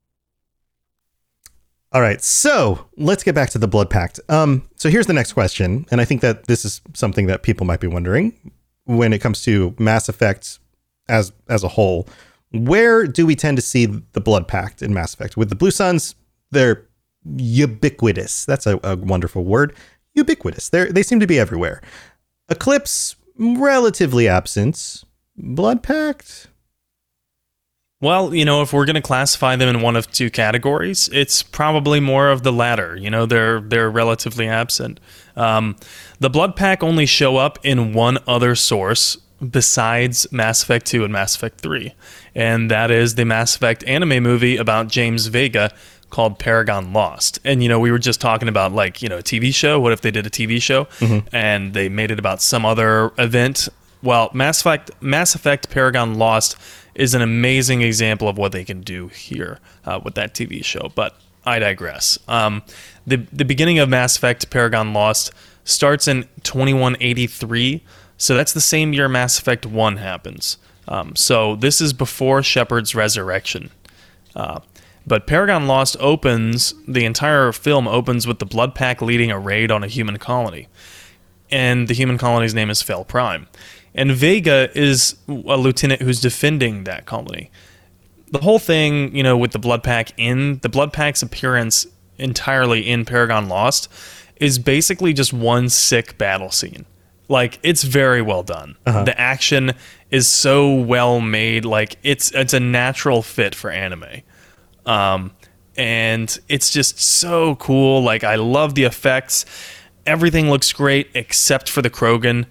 All right, so let's get back to the Blood Pact. Um, so here's the next question, and I think that this is something that people might be wondering when it comes to Mass Effect as as a whole. Where do we tend to see the Blood Pact in Mass Effect? With the Blue Suns, they're ubiquitous. That's a, a wonderful word. Ubiquitous. They they seem to be everywhere. Eclipse, relatively absent. Blood Pact? Well, you know, if we're going to classify them in one of two categories, it's probably more of the latter. You know, they're they're relatively absent. Um, the Blood Pack only show up in one other source besides Mass Effect two and Mass Effect three, and that is the Mass Effect anime movie about James Vega called Paragon Lost. And, you know, we were just talking about, like, you know, a T V show. What if they did a T V show mm-hmm. and they made it about some other event? Well, Mass Effect, Mass Effect Paragon Lost is an amazing example of what they can do here uh, with that T V show. But I digress. Um, the the beginning of Mass Effect Paragon Lost starts in twenty-one eighty-three, so that's the same year Mass Effect one happens. Um, so this is before Shepard's resurrection. Uh, but Paragon Lost opens, the entire film opens with the Blood Pack leading a raid on a human colony. And the human colony's name is Fel Prime. And Vega is a lieutenant who's defending that colony. The whole thing, you know, with the Blood Pack in, the Blood Pack's appearance entirely in Paragon Lost is basically just one sick battle scene. Like, it's very well done. Uh-huh. The action is so well made. Like, it's it's a natural fit for anime. Um, and it's just so cool. Like, I love the effects. Everything looks great except for the Krogan.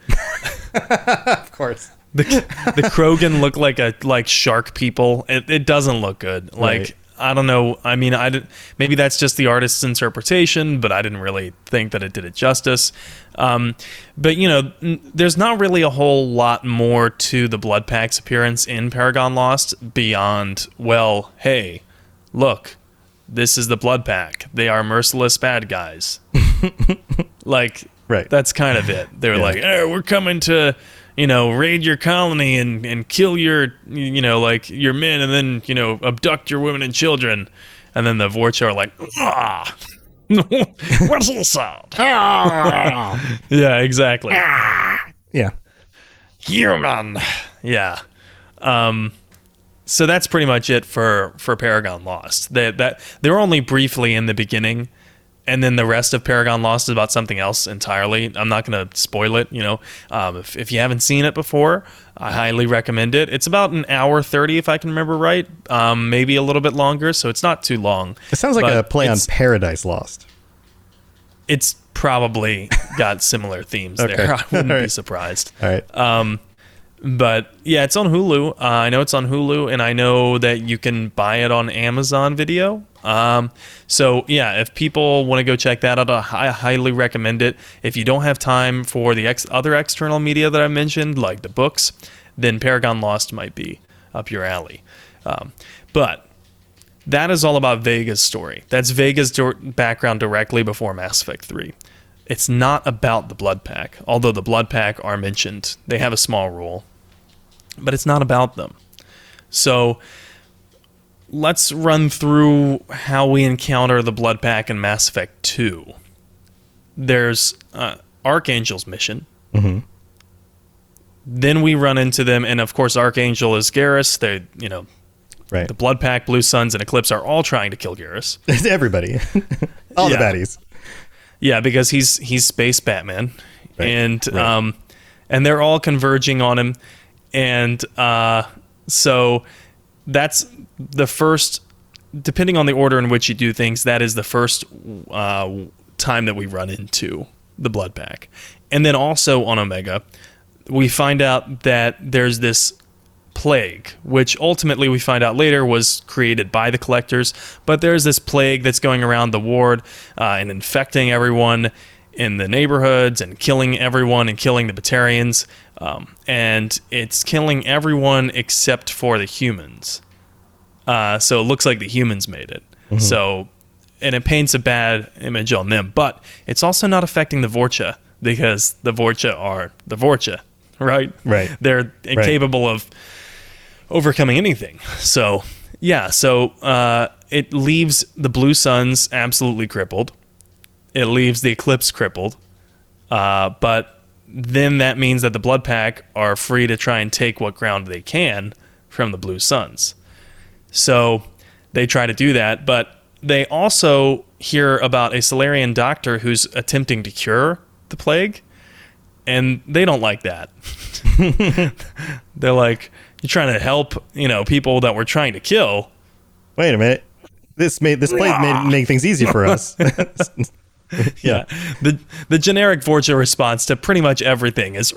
Of course. The, the Krogan look like a like shark people. It, it doesn't look good. Like, Right. I don't know. I mean, I did, maybe that's just the artist's interpretation, but I didn't really think that it did it justice. Um, but, you know, n- there's not really a whole lot more to the Blood Pack's appearance in Paragon Lost beyond, well, hey, look, this is the Blood Pack. They are merciless bad guys. Like, Right. that's kind of it. They're Yeah. like, hey, we're coming to, you know, raid your colony and, and kill your, you know, like your men, and then, you know, abduct your women and children. And then the Vorcha are like, ah, what's this sound? Yeah, exactly. Yeah. Human. Yeah. Um, so that's pretty much it for, for Paragon Lost. They, that, they're only briefly in the beginning, and then the rest of Paragon Lost is about something else entirely. I'm not going to spoil it, you know. Um, if, if you haven't seen it before, I highly recommend it. It's about an hour thirty, if I can remember right. Um, maybe a little bit longer, so it's not too long. It sounds like But a play on it's- Paradise Lost. It's probably got similar themes Okay. there. I wouldn't All be right. surprised. All right. Um, but yeah, it's on Hulu. Uh, I know it's on Hulu, and I know that you can buy it on Amazon Video. Um, so yeah, if people want to go check that out, I highly recommend it. If you don't have time for the ex- other external media that I mentioned, like the books, then Paragon Lost might be up your alley. Um, but that is all about Vega's story. That's Vega's do- background directly before Mass Effect three. It's not about the Blood Pack, although the Blood Pack are mentioned. They have a small role, but it's not about them. So let's run through how we encounter the Blood Pack in Mass Effect two. There's uh, Archangel's mission. Mm-hmm. Then we run into them, and of course Archangel is Garrus. They, you know, Right. the Blood Pack, Blue Suns, and Eclipse are all trying to kill Garrus. Everybody. All Yeah. the baddies. Yeah, because he's he's Space Batman, Right, and right. um, and they're all converging on him, and uh, so that's the first. Depending on the order in which you do things, that is the first uh, time that we run into the Blood Pack, and then also on Omega, we find out that there's this plague, which ultimately we find out later was created by the Collectors, but there's this plague that's going around the ward uh, and infecting everyone in the neighborhoods and killing everyone and killing the Batarians, um, and it's killing everyone except for the humans. Uh, so it looks like the humans made it. Mm-hmm. So, and it paints a bad image on them, but it's also not affecting the Vorcha, because the Vorcha are the Vorcha, right? Right. They're incapable of overcoming anything. So, yeah, so uh, it leaves the Blue Suns absolutely crippled. It leaves the Eclipse crippled. Uh, but then that means that the Blood Pack are free to try and take what ground they can from the Blue Suns. So they try to do that, but they also hear about a Solarian doctor who's attempting to cure the plague, and they don't like that. They're like, you're trying to help, you know, people that we're trying to kill. Wait a minute. This made this play made make things easy for us. Yeah. The the generic Vorcha response to pretty much everything is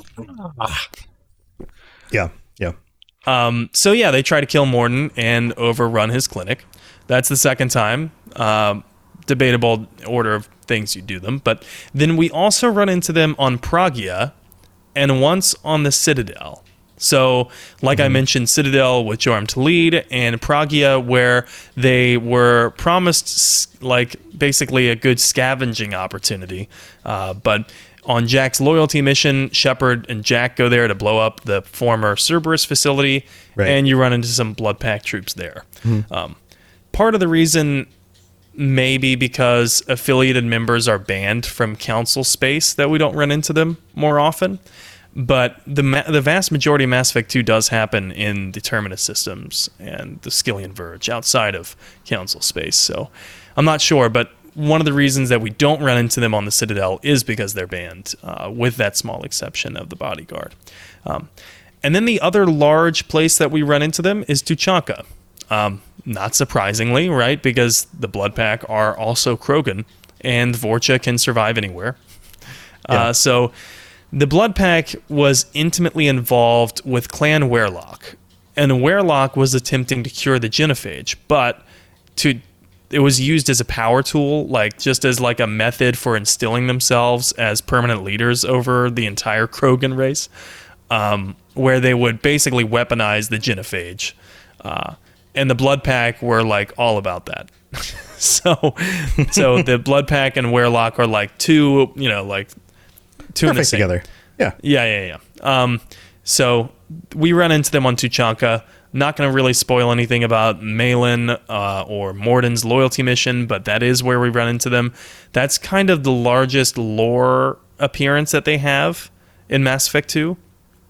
Yeah. Yeah. Um, so yeah, they try to kill Mordin and overrun his clinic. That's the second time. Um, debatable order of things you do them. But then we also run into them on Pragia and once on the Citadel. So, like I mentioned, Citadel with Joram Talid, and Pragia, where they were promised, like, basically a good scavenging opportunity. Uh, but on Jack's loyalty mission, Shepard and Jack go there to blow up the former Cerberus facility, Right. and you run into some Blood Pack troops there. Um, part of the reason, maybe because affiliated members are banned from Council space, that we don't run into them more often. But the ma- the vast majority of Mass Effect two does happen in the Terminus systems and the Skillian Verge outside of Council space. So I'm not sure, but one of the reasons that we don't run into them on the Citadel is because they're banned, uh, with that small exception of the Bodyguard. Um, and then the other large place that we run into them is Tuchanka. Um, not surprisingly, right? Because the Blood Pack are also Krogan, and Vorcha can survive anywhere. Yeah. Uh, so the Blood Pack was intimately involved with Clan Weyrloc, and Weyrloc was attempting to cure the genophage, but to it was used as a power tool, like just as like a method for instilling themselves as permanent leaders over the entire Krogan race, um, where they would basically weaponize the genophage. Uh, and the Blood Pack were like all about that. so so the Blood Pack and Weyrloc are like two, you know, like two in the same. Together. Yeah. Yeah, yeah, yeah. Um, so we run into them on Tuchanka. Not going to really spoil anything about Malin uh, or Morden's loyalty mission, but that is where we run into them. That's kind of the largest lore appearance that they have in Mass Effect two,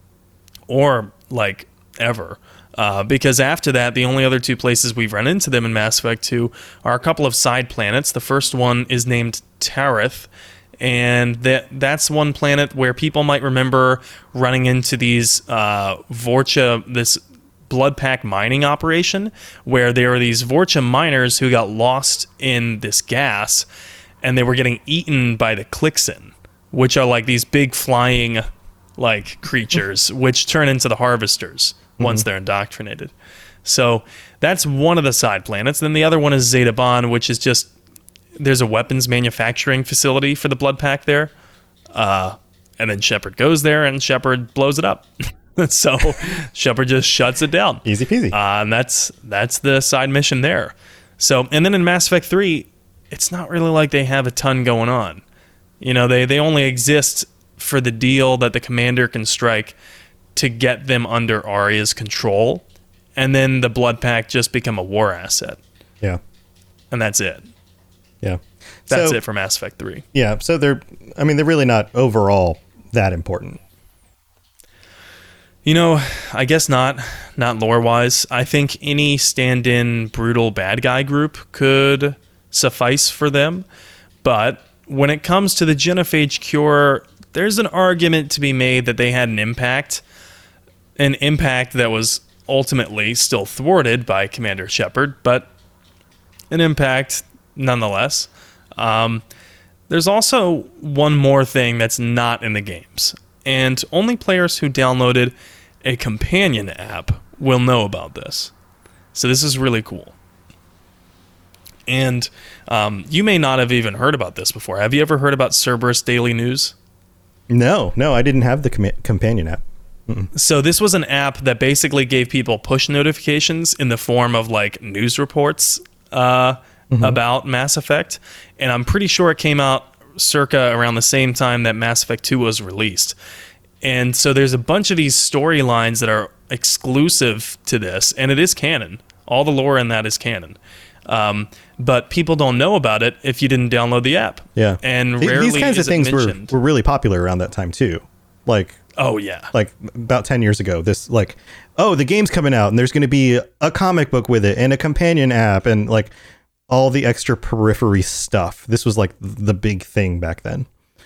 or like ever. Uh, because after that, the only other two places we've run into them in Mass Effect two are a couple of side planets. The first one is named Tarith, and that that's one planet where people might remember running into these uh, Vorcha, this Blood Pack mining operation, where there were these Vorcha miners who got lost in this gas, and they were getting eaten by the Klixin, which are like these big flying like creatures, which turn into the Harvesters mm-hmm. once they're indoctrinated. So that's one of the side planets. Then the other one is Zeta Bon, which is just, there's a weapons manufacturing facility for the Blood Pack there. Uh, and then Shepard goes there, and Shepard blows it up. So Shepard just shuts it down. Easy peasy. Uh, and that's that's the side mission there. So, and then in Mass Effect three, it's not really like they have a ton going on. You know, they, they only exist for the deal that the commander can strike to get them under Aria's control. And then the Blood Pack just become a war asset. Yeah. And that's it. Yeah. That's so, it for Mass Effect three. Yeah. So they're, I mean, they're really not overall that important. You know, I guess not, not lore-wise. I think any stand-in brutal bad guy group could suffice for them. But when it comes to the genophage cure, there's an argument to be made that they had an impact, an impact that was ultimately still thwarted by Commander Shepard, but an impact nonetheless. Um, there's also one more thing that's not in the games, and only players who downloaded a companion app will know about this. So this is really cool. And um, you may not have even heard about this before. Have you ever heard about Cerberus Daily News? No, no, I didn't have the com- companion app. Mm-mm. So this was an app that basically gave people push notifications in the form of like news reports uh, mm-hmm. about Mass Effect. And I'm pretty sure it came out circa around the same time that Mass Effect two was released. And so there's a bunch of these storylines that are exclusive to this, and it is canon. All the lore in that is canon. Um, but people don't know about it if you didn't download the app. Yeah. And Th- rarely These kinds is of things it were, mentioned. were really popular around that time, too. Like, oh, yeah. Like, about ten years ago, this, like, oh, the game's coming out, and there's going to be a comic book with it, and a companion app, and, like, all the extra periphery stuff. This was, like, the big thing back then.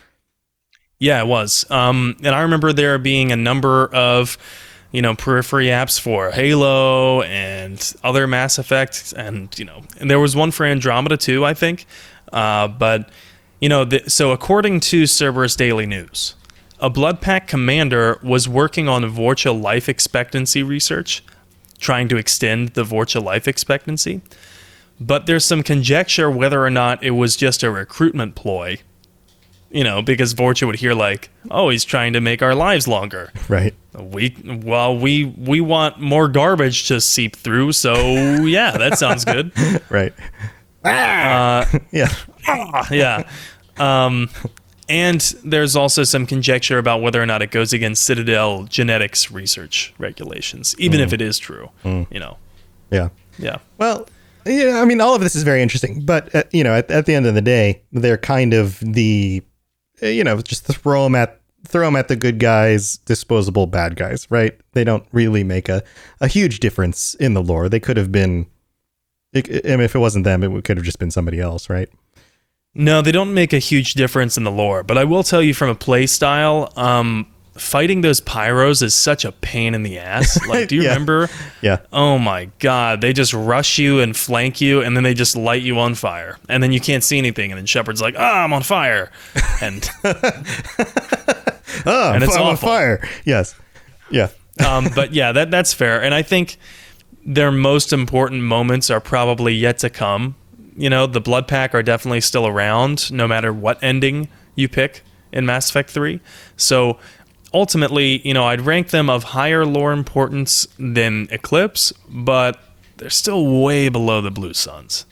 Yeah, it was. Um, and I remember there being a number of, you know, periphery apps for Halo and other Mass Effect. And, you know, and there was one for Andromeda too, I think. Uh, but, you know, the, so according to Cerberus Daily News, a Blood Pack commander was working on Vorcha life expectancy research, trying to extend the Vorcha life expectancy. But there's some conjecture whether or not it was just a recruitment ploy. You know, because Vorcha would hear like, "Oh, he's trying to make our lives longer." Right. We well, we we want more garbage to seep through, so yeah, that sounds good. Right. Uh, yeah. yeah. Um, and there's also some conjecture about whether or not it goes against Citadel genetics research regulations, even mm. if it is true. Mm. You know. Yeah. Yeah. Well. Yeah, I mean, all of this is very interesting, but uh, you know, at, at the end of the day, they're kind of the, you know, just throw them at throw them at the good guys, disposable bad guys, right? They don't really make a, a huge difference in the lore. They could have been, it, I mean, if it wasn't them, it could have just been somebody else, right? No, they don't make a huge difference in the lore, but I will tell you from a play style, um, fighting those pyros is such a pain in the ass. Like, do you Yeah. remember? Yeah. Oh my God. They just rush you and flank you, and then they just light you on fire. And then you can't see anything. And then Shepard's like, ah, I'm on fire. And, Oh, and it's I'm on awful. fire. Yes. Yeah. um, but yeah, that that's fair. And I think their most important moments are probably yet to come. You know, the Blood Pack are definitely still around, no matter what ending you pick in Mass Effect three. So ultimately, you know, I'd rank them of higher lore importance than Eclipse, but they're still way below the Blue Suns.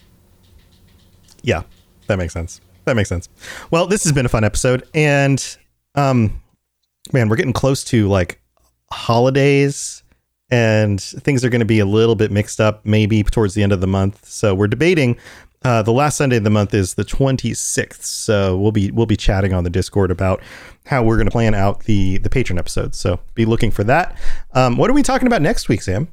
Yeah, that makes sense. That makes sense. Well, this has been a fun episode, and um, man, we're getting close to like holidays, and things are going to be a little bit mixed up maybe towards the end of the month. So we're debating. Uh, the last Sunday of the month is the twenty-sixth, so we'll be we'll be chatting on the Discord about how we're going to plan out the the patron episodes. So be looking for that. Um, what are we talking about next week, Sam?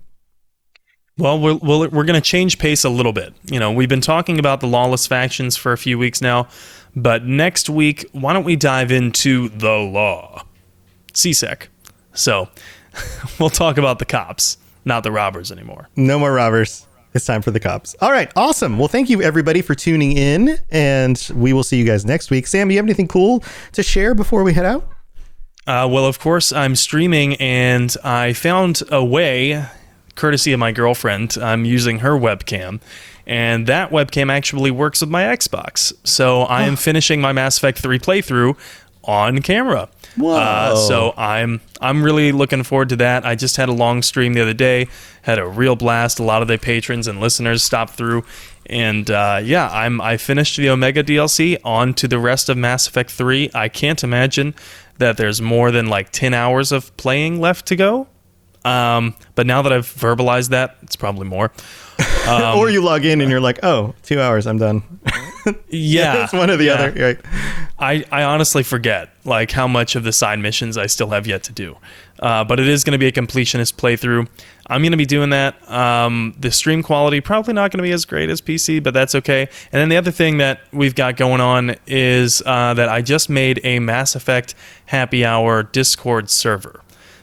Well, we're, we're, we're going to change pace a little bit. You know, we've been talking about the lawless factions for a few weeks now, but next week, why don't we dive into the law? C SEC. So we'll talk about the cops, not the robbers anymore. No more robbers. It's time for the cops. All right. Awesome. Well, thank you everybody for tuning in, and we will see you guys next week. Sam, do you have anything cool to share before we head out? Uh, well, of course, I'm streaming, and I found a way, courtesy of my girlfriend. I'm using her webcam, and that webcam actually works with my Xbox. So I am finishing my Mass Effect three playthrough on camera. Whoa. Uh, so I'm I'm really looking forward to that. I just had a long stream the other day, had a real blast. A lot of the patrons and listeners stopped through, and uh, yeah, I'm I finished the Omega D L C. On to the rest of Mass Effect three. I can't imagine that there's more than like ten hours of playing left to go. Um, but now that I've verbalized that, it's probably more. Um, or you log in and you're like, oh, two hours, I'm done. Yeah, it's one or the yeah. other. Right. I, I honestly forget like how much of the side missions I still have yet to do. Uh, but it is going to be a completionist playthrough. I'm going to be doing that. Um, the stream quality probably not going to be as great as P C, but that's okay. And then the other thing that we've got going on is uh, that I just made a Mass Effect Happy Hour Discord server.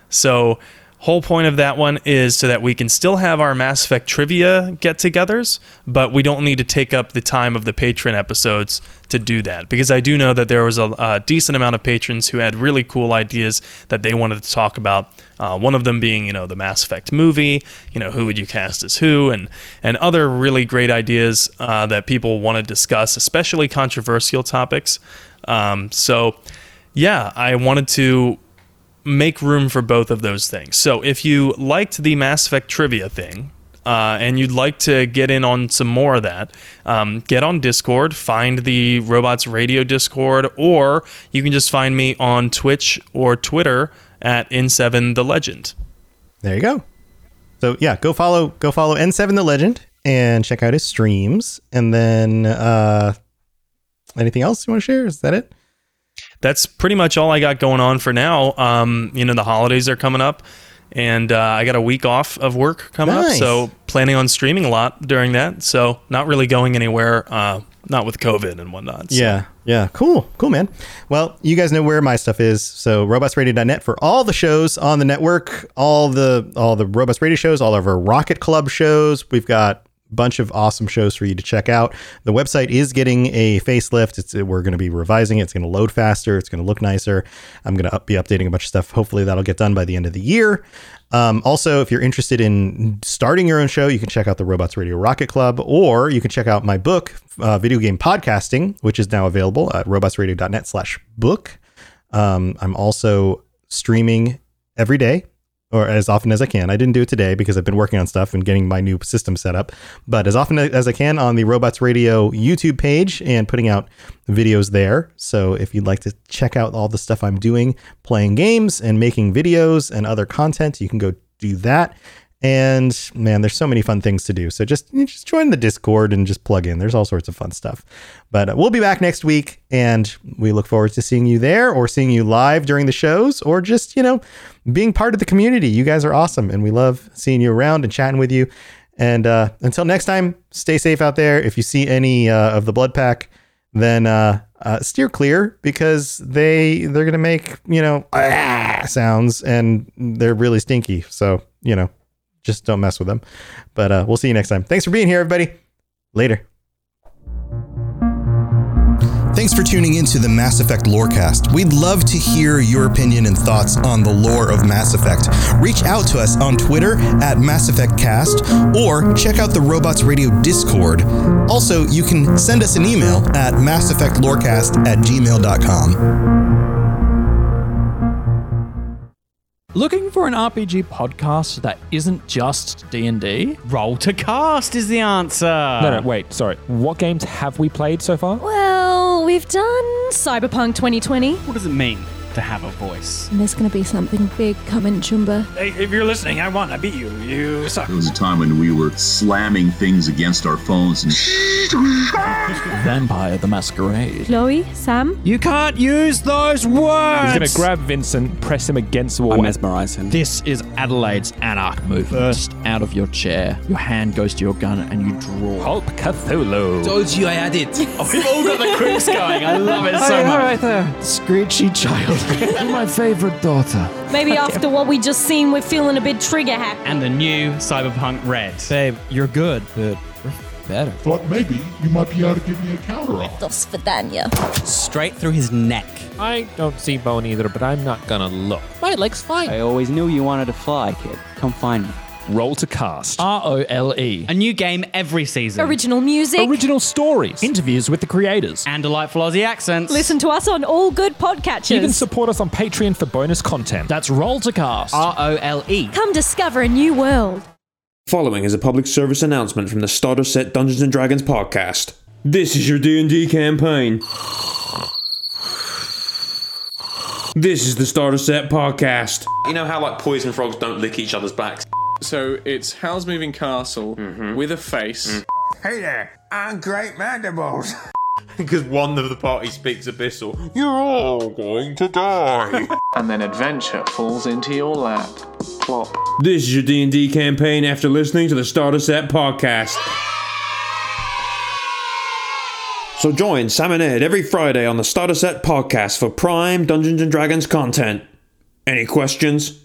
So whole point of that one is so that we can still have our Mass Effect trivia get-togethers, but we don't need to take up the time of the patron episodes to do that, because I do know that there was a, a decent amount of patrons who had really cool ideas that they wanted to talk about. Uh, one of them being, you know, the Mass Effect movie, you know, who would you cast as who, and and other really great ideas uh, that people want to discuss, especially controversial topics. Um, so, yeah, I wanted to make room for both of those things. So if you liked the Mass Effect trivia thing, uh, and you'd like to get in on some more of that, um, get on Discord, find the Robots Radio Discord, or you can just find me on Twitch or Twitter at N seven The Legend. There you go. So yeah, go follow go follow N seven The Legend and check out his streams. And then uh, anything else you want to share? Is that it? That's pretty much all I got going on for now. Um, you know, the holidays are coming up, and uh, I got a week off of work coming Nice. up, so planning on streaming a lot during that. So not really going anywhere, uh, not with COVID and whatnot. So. Yeah. Yeah. Cool. Cool, man. Well, you guys know where my stuff is. So robots radio dot net for all the shows on the network, all the all the Robots Radio shows, all of our Rocket Club shows. We've got bunch of awesome shows for you to check out. The website is getting a facelift. It's we're going to be revising it. It's going to load faster. It's going to look nicer. I'm going to up, be updating a bunch of stuff. Hopefully that'll get done by the end of the year. Um, also, if you're interested in starting your own show, you can check out the Robots Radio Rocket Club, or you can check out my book, uh, Video Game Podcasting, which is now available at robots radio dot net slash book. Um, I'm also streaming every day, or as often as I can. I didn't do it today because I've been working on stuff and getting my new system set up, but as often as I can on the Robots Radio YouTube page and putting out videos there. So if you'd like to check out all the stuff I'm doing, playing games and making videos and other content, you can go do that. And man, there's so many fun things to do. So just, just join the Discord and just plug in. There's all sorts of fun stuff. But uh, we'll be back next week, and we look forward to seeing you there, or seeing you live during the shows, or just, you know, being part of the community. You guys are awesome, and we love seeing you around and chatting with you. And uh, until next time, stay safe out there. If you see any uh, of the Blood Pack, then uh, uh, steer clear because they they're gonna make you know ah, sounds and they're really stinky. So you know, just don't mess with them. But uh, we'll see you next time. Thanks for being here, everybody. Later. Thanks for tuning into the Mass Effect Lorecast. We'd love to hear your opinion and thoughts on the lore of Mass Effect. Reach out to us on Twitter at Mass Effect Cast or check out the Robots Radio Discord. Also, you can send us an email at mass effect lorecast at gmail dot com. Looking for an R P G podcast that isn't just D and D? Roll to Cast is the answer. No, no, wait, sorry. What games have we played so far? Well, we've done Cyberpunk twenty twenty. What does it mean to have a voice? And there's going to be something big coming, Chumba. Hey, if you're listening, I won. I beat you. You suck. There was a time when we were slamming things against our phones and... Vampire the Masquerade. Chloe, Sam? You can't use those words! He's going to grab Vincent, press him against the wall. I mesmerize him. This is Adelaide's Anarch move. Burst out of your chair. Your hand goes to your gun and you draw. Hulk Cthulhu. Told you I had it. Oh, we've all got the quips going. I love it so Hey, much. all right there. Screechy child. You're my favorite daughter. Maybe after what we just seen, we're feeling a bit trigger happy. And the new Cyberpunk Red. Babe, you're good, but we're better. Thought maybe you might be able to give me a counter offer. Dos Vidania. Straight through his neck. I don't see bone either, but I'm not gonna look. My leg's fine. I always knew you wanted to fly, kid. Come find me. Roll to Cast. R O L E. A new game every season. Original music. Original stories. Interviews with the creators. And delightful Aussie accents. Listen to us on all good podcatchers. You can support us on Patreon for bonus content. That's Roll to Cast. R O L E. Come discover a new world. Following is a public service announcement from the Starter Set Dungeons and Dragons podcast. This is your D and D campaign. This is the Starter Set podcast. You know how like poison frogs don't lick each other's backs? So it's Howl's Moving Castle mm-hmm. with a face. Mm. Hey there, I'm Great Mandibles. Because one of the party speaks Abyssal. You're all going to die. And then adventure falls into your lap. Plop. This is your D and D campaign after listening to the Starter Set podcast. So join Sam and Ed every Friday on the Starter Set podcast for prime Dungeons and Dragons content. Any questions?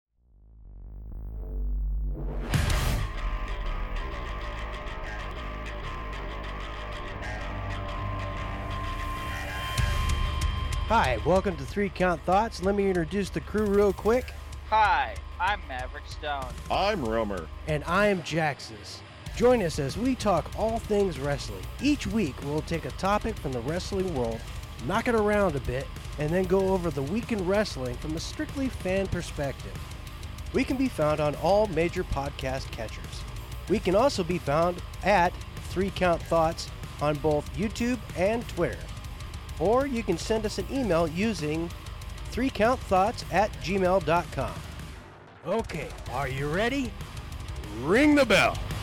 Hi, welcome to Three Count Thoughts. Let me introduce the crew real quick. Hi, I'm Maverick Stone. I'm Romer. And I am Jaxus. Join us as we talk all things wrestling. Each week, we'll take a topic from the wrestling world, knock it around a bit, and then go over the week in wrestling from a strictly fan perspective. We can be found on all major podcast catchers. We can also be found at Three Count Thoughts on both YouTube and Twitter. Or you can send us an email using three count thoughts at gmail dot com. Okay, are you ready? Ring the bell.